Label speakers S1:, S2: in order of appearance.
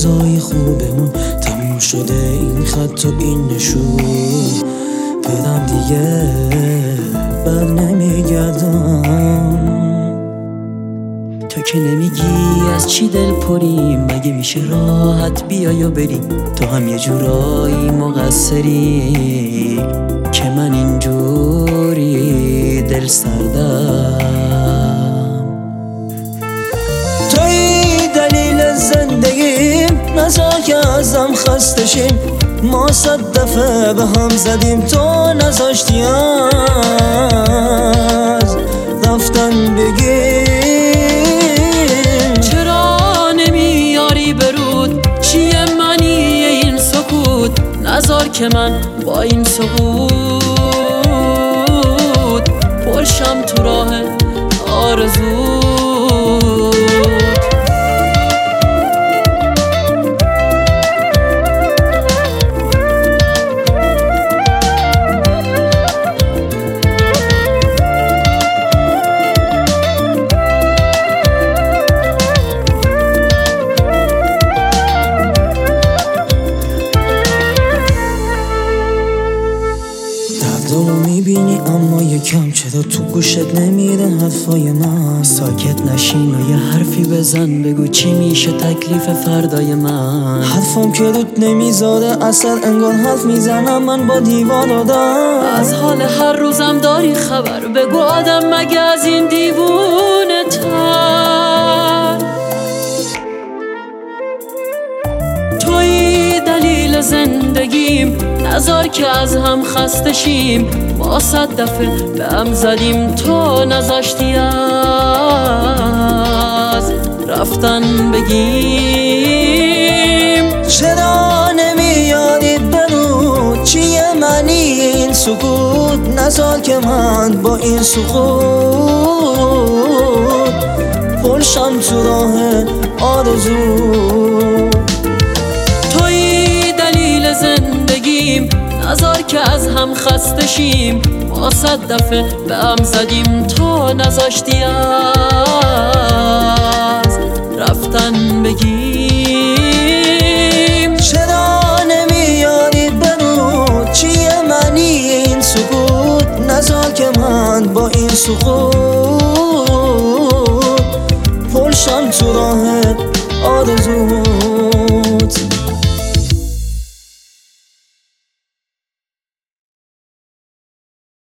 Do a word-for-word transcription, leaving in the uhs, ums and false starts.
S1: روزای خوبمون تموم شده، این خط و این نشون بدم دیگه بر نمیگردم. تو که نمیگی از چی دل پریم، مگه میشه راحت بیای و بریم؟ تو هم یه جورایی مقصری که من اینجوری دل سردم. توی دلیل زندگیم، نذار که ازم خسته شیم. ما صد دفعه به هم زدیم، تو نذاشتی از رفتن بگیم.
S2: چرا نمیاری برود؟ چیه منی این سکوت؟ نذار که من با این سکوت پرشم تو راه آرزو.
S1: دردامو میبینی اما یکم چرا تو گوشت نمیره حرفای من؟ ساکت نشین و یه حرفی بزن، بگو چی میشه تکلیف فردای من. حرفم که رود نمیذاره اثر، انگار حرف میزنم من با دیوار آدم.
S2: از حال هر روزم داری خبر؟ بگو آدم مگه از این دیوونه تر؟ توی دلیل زندگیم، نذار که از هم خسته شیم. ما صد دفعه به هم زدیم، تو نذاشتی از رفتن بگیم.
S1: چرا نمیاری برو؟ چیه منی این سکوت؟ نذار که من با این سکوت پرشم تو راه آرزو.
S2: توی دلیل زندگیم، نذار که از هم خسته شیم. ما صد دفعه به هم زدیم، تو نذاشتی از رفتن بگیم.
S1: چرا نمیاری برو؟ چیه منی این سکوت؟ نذار که من با این سکوت